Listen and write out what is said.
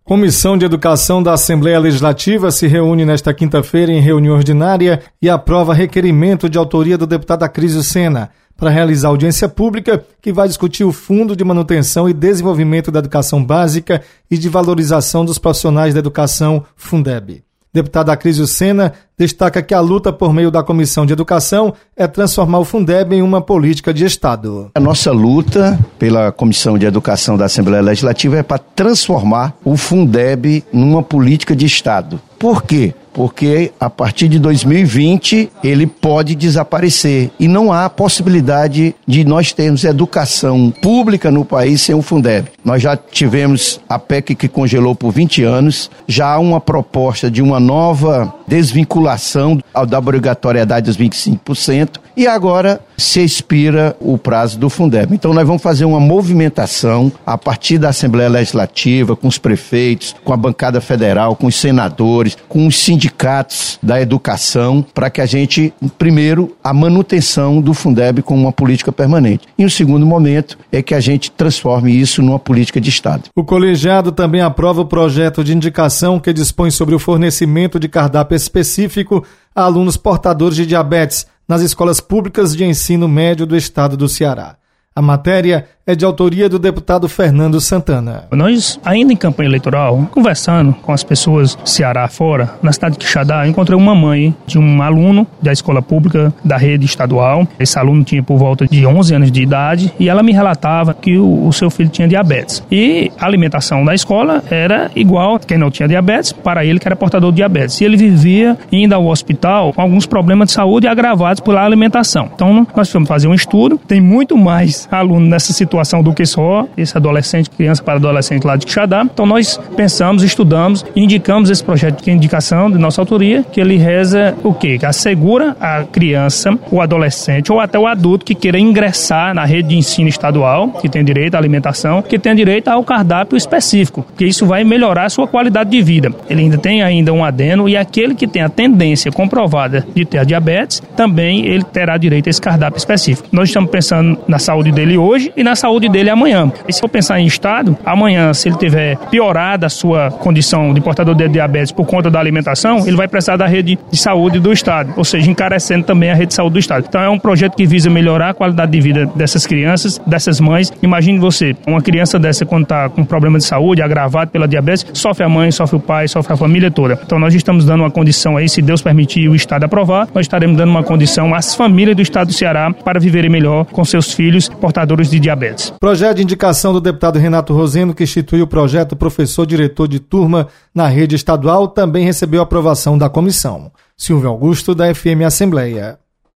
Comissão de Educação da Assembleia Legislativa se reúne nesta quinta-feira em reunião ordinária e aprova requerimento de autoria do deputado Acrísio Sena para realizar audiência pública que vai discutir o Fundo de Manutenção e Desenvolvimento da Educação Básica e de Valorização dos Profissionais da Educação, Fundeb. Deputado Acrísio Sena destaca que a luta por meio da Comissão de Educação é transformar o Fundeb em uma política de Estado. A nossa luta pela Comissão de Educação da Assembleia Legislativa é para transformar o Fundeb numa política de Estado. Por quê? Porque a partir de 2020 ele pode desaparecer e não há possibilidade de nós termos educação pública no país sem o Fundeb. Nós já tivemos a PEC que congelou por 20 anos, já há uma proposta de uma nova desvinculação da obrigatoriedade dos 25% e agora se expira o prazo do Fundeb. Então nós vamos fazer uma movimentação a partir da Assembleia Legislativa, com os prefeitos, com a bancada federal, com os senadores, com os sindicatos da educação, para que a gente, primeiro, a manutenção do Fundeb como uma política permanente. E o segundo momento é que a gente transforme isso numa política de Estado. O colegiado também aprova o projeto de indicação que dispõe sobre o fornecimento de cardápio específico a alunos portadores de diabetes nas escolas públicas de ensino médio do estado do Ceará. A matéria é de autoria do deputado Fernando Santana. Nós, ainda em campanha eleitoral, conversando com as pessoas do Ceará fora, na cidade de Quixadá, encontrei uma mãe de um aluno da escola pública da rede estadual. Esse aluno tinha por volta de 11 anos de idade e ela me relatava que o seu filho tinha diabetes. E a alimentação da escola era igual a quem não tinha diabetes, para ele que era portador de diabetes. E ele vivia indo ao hospital com alguns problemas de saúde agravados pela alimentação. Então, nós fomos fazer um estudo. Tem muito mais aluno nessa situação do que só esse adolescente, criança para adolescente lá de Quixadá. Então nós pensamos, estudamos e indicamos esse projeto de indicação de nossa autoria, que ele reza o quê? Que assegura a criança, o adolescente ou até o adulto que queira ingressar na rede de ensino estadual, que tem direito à alimentação, que tem direito ao cardápio específico, porque isso vai melhorar a sua qualidade de vida. Ele ainda tem um adeno e aquele que tem a tendência comprovada de ter a diabetes, também ele terá direito a esse cardápio específico. Nós estamos pensando na saúde dele hoje e na saúde dele amanhã. E se for pensar em estado, amanhã, se ele tiver piorado a sua condição de portador de diabetes por conta da alimentação, ele vai precisar da rede de saúde do estado, ou seja, encarecendo também a rede de saúde do estado. Então é um projeto que visa melhorar a qualidade de vida dessas crianças, dessas mães. Imagine você, uma criança dessa quando está com problema de saúde, agravado pela diabetes, sofre a mãe, sofre o pai, sofre a família toda. Então nós estamos dando uma condição aí, se Deus permitir e o estado aprovar, nós estaremos dando uma condição às famílias do estado do Ceará para viverem melhor com seus filhos portadores de diabetes. Projeto de indicação do deputado Renato Rosendo, que instituiu o projeto professor-diretor de turma na rede estadual, também recebeu aprovação da comissão. Silvio Augusto, da FM Assembleia.